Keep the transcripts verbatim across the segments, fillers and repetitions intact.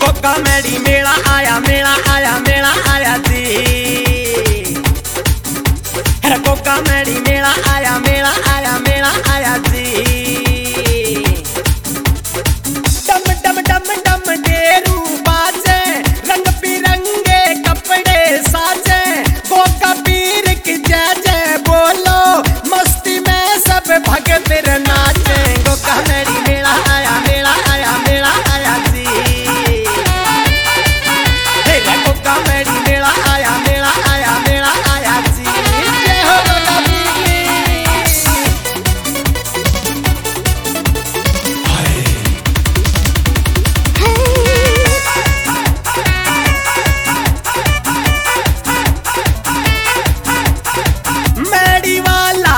गोगा मेड़ी मेला आया मेला आया मेला आया जी। गोगा मेड़ी मेला आया मेला आया मेला आया जी। डम डम डम डम डेरू बाजे रंग बिरंगे कपड़े साजे। गोगा पीर की जय जय बोलो मस्ती में सब भगत नाचे। गोगा मेड़ी मेला आया मेला आया मेला आया जी। गोगा मेड़ी मेला आया मेला आया मेला आया जी। जय हो गोगा मेड़ी वाला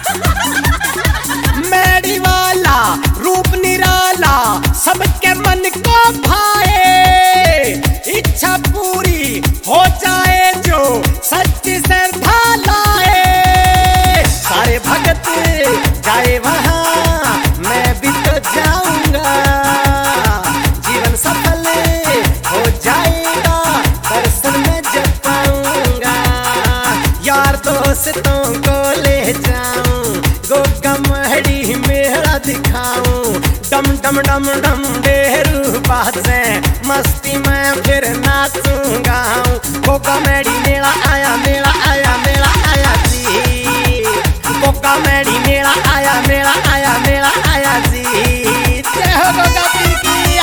मेड़ी वाला रूप निराला सबके मन को भाए। इच्छा पूरी हो जाए जो सच्ची श्रद्धा लाए। सारे भगत जाए वहाँ मैं भी तो जाऊंगा। जीवन सफल हो जाएगा दर्शन में जब पाऊंगा। यार दोस्तों को ले जाऊं गोगा मेड़ी मेला दिखाऊं। डम डम डम डम डेरू बाजे मस्ती में फिर नाचूंगा। गोगा मेड़ी मेला आया मेला आया मेला आया जी। गोगा मेड़ी मेला आया मेला आया मेला आया जी। जय हो गोगा पीर की।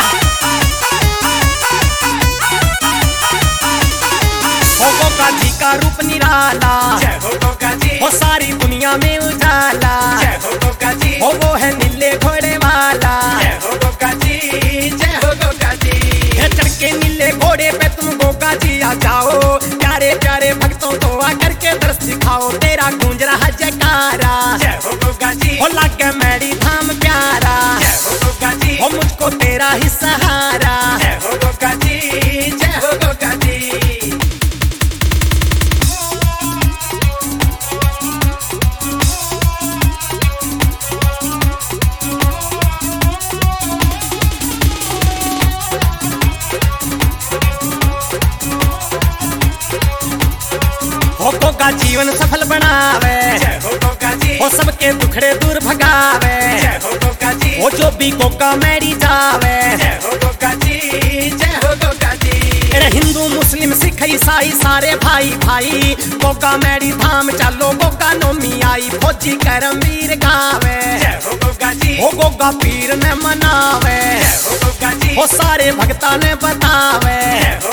हो गोगा जी का रूप निराला। जय हो गोगा जी। हो सारी दुनिया में उजाला। जय हो गोगा जी। हो वो है नीले घोड़े वाला। जय हो गोगा जी। जय हो गोगा जी। चढ़ के नीले घोड़े पे तुम गोगा जी आ जाओ। प्यारे प्यारे भक्तों को आकर के दर्श दिखाओ। तेरा गूंज रहा जयकारा। जय हो गोगा जी। हो लागे मेड़ी धाम प्यारा। जय हो गोगा जी। हो मुझको तेरा ही सहारा। जय हो गोगा जी। जय हो गोगा जी। हो गोगा जीवन सफल बनावे। जय हो गोगा जी। हो सबके दुखड़े दूर भगावे। जय हो गोगा जी। हो जो भी गोगा मेड़ी जावे। जय हो गोगा जी। जय हो गोगा जी। अरे हिंदू मुस्लिम सिख ईसाई सारे भाई भाई। गोगा मेड़ी धाम चलो गोगा नोमी आई। फौजी करमवीर गावे। जय हो गोगा जी। हो गोगा पीर ने मनावे। जय हो गोगा जी। हो सारे भक्ता ने बतावे। जय हो